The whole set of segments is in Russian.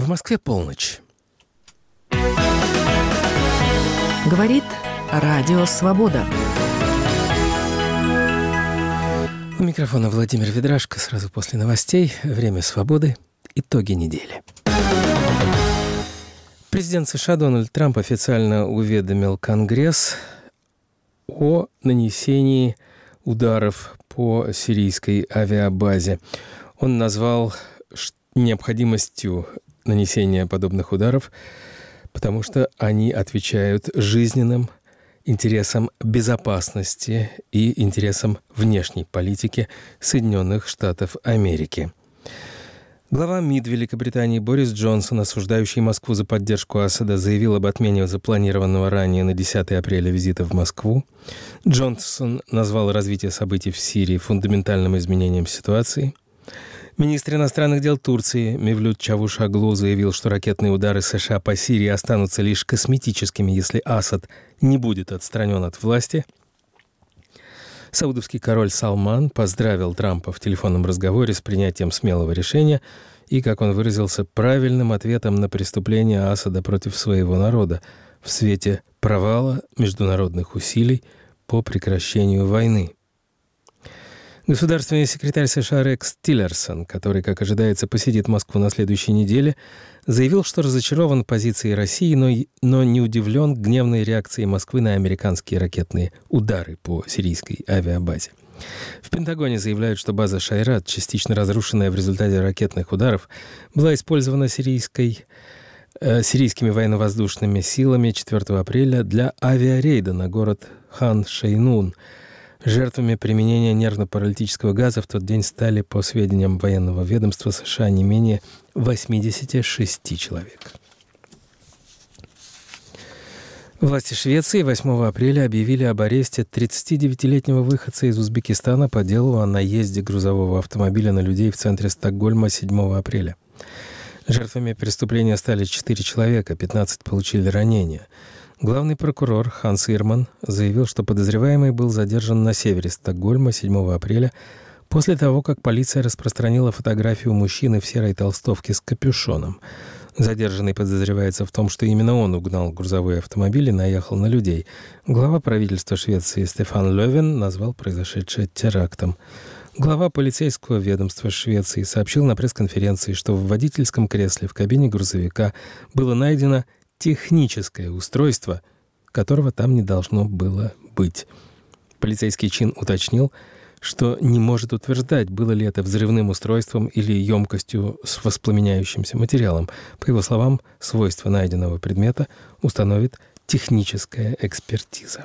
В Москве полночь. Говорит Радио Свобода. У микрофона Владимир Ведрашко. Сразу после новостей. Время свободы. Итоги недели. Президент США Дональд Трамп официально уведомил Конгресс о нанесении ударов по сирийской авиабазе. Он назвал необходимостью нанесения подобных ударов, потому что они отвечают жизненным интересам безопасности и интересам внешней политики Соединенных Штатов Америки. Глава МИД Великобритании Борис Джонсон, осуждающий Москву за поддержку Асада, заявил об отмене запланированного ранее на 10 апреля визита в Москву. Джонсон назвал развитие событий в Сирии фундаментальным изменением ситуации. Министр иностранных дел Турции Мевлют Чавушоглу заявил, что ракетные удары США по Сирии останутся лишь косметическими, если Асад не будет отстранен от власти. Саудовский король Салман поздравил Трампа в телефонном разговоре с принятием смелого решения и, как он выразился, правильным ответом на преступление Асада против своего народа в свете провала международных усилий по прекращению войны. Государственный секретарь США Рекс Тиллерсон, который, как ожидается, посетит Москву на следующей неделе, заявил, что разочарован позицией России, но не удивлен гневной реакцией Москвы на американские ракетные удары по сирийской авиабазе. В Пентагоне заявляют, что база Шайрат, частично разрушенная в результате ракетных ударов, была использована сирийскими военно-воздушными силами 4 апреля для авиарейда на город Хан-Шейнун. Жертвами применения нервно-паралитического газа в тот день стали, по сведениям военного ведомства США, не менее 86 человек. Власти Швеции 8 апреля объявили об аресте 39-летнего выходца из Узбекистана по делу о наезде грузового автомобиля на людей в центре Стокгольма 7 апреля. Жертвами преступления стали 4 человека, 15 получили ранения. Главный прокурор Ханс Ирман заявил, что подозреваемый был задержан на севере Стокгольма 7 апреля после того, как полиция распространила фотографию мужчины в серой толстовке с капюшоном. Задержанный подозревается в том, что именно он угнал грузовой автомобиль и наехал на людей. Глава правительства Швеции Стефан Лёвен назвал произошедшее терактом. Глава полицейского ведомства Швеции сообщил на пресс-конференции, что в водительском кресле в кабине грузовика было найдено техническое устройство, которого там не должно было быть. Полицейский чин уточнил, что не может утверждать, было ли это взрывным устройством или емкостью с воспламеняющимся материалом. По его словам, свойства найденного предмета установит техническая экспертиза.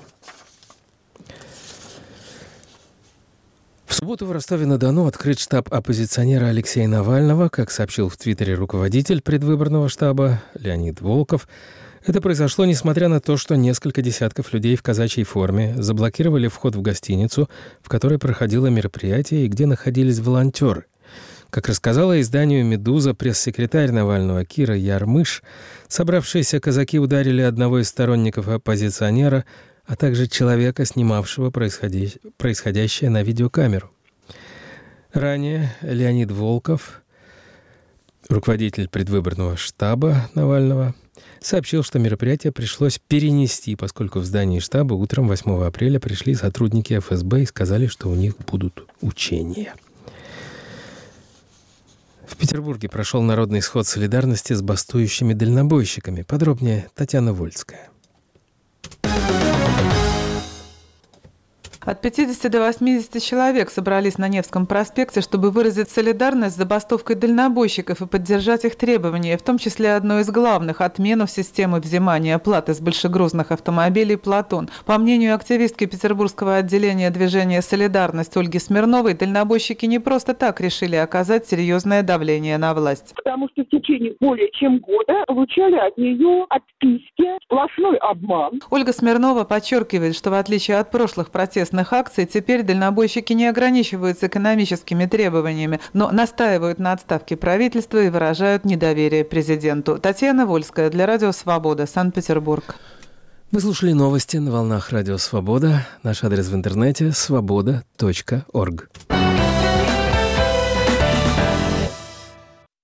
В субботу в Ростове-на-Дону открыт штаб оппозиционера Алексея Навального, как сообщил в Твиттере руководитель предвыборного штаба Леонид Волков. Это произошло несмотря на то, что несколько десятков людей в казачьей форме заблокировали вход в гостиницу, в которой проходило мероприятие и где находились волонтеры. Как рассказала изданию «Медуза» пресс-секретарь Навального Кира Ярмыш, собравшиеся казаки ударили одного из сторонников оппозиционера, а также человека, снимавшего происходящее на видеокамеру. Ранее Леонид Волков, руководитель предвыборного штаба Навального, сообщил, что мероприятие пришлось перенести, поскольку в здании штаба утром 8 апреля пришли сотрудники ФСБ и сказали, что у них будут учения. В Петербурге прошел народный сход солидарности с бастующими дальнобойщиками. Подробнее Татьяна Вольская. От 50 до 80 человек собрались на Невском проспекте, чтобы выразить солидарность с забастовкой дальнобойщиков и поддержать их требования, в том числе одно из главных – отмену системы взимания платы с большегрузных автомобилей «Платон». По мнению активистки Петербургского отделения движения «Солидарность» Ольги Смирновой, дальнобойщики не просто так решили оказать серьезное давление на власть. Потому что в течение более чем года получали от нее отписки, сплошной обман. Ольга Смирнова подчеркивает, что в отличие от прошлых протестных акций, теперь дальнобойщики не ограничиваются экономическими требованиями, но настаивают на отставке правительства и выражают недоверие президенту. Татьяна Вольская для Радио Свобода, Санкт-Петербург. Вы слушали новости на волнах Радио Свобода. Наш адрес в интернете – svoboda.org.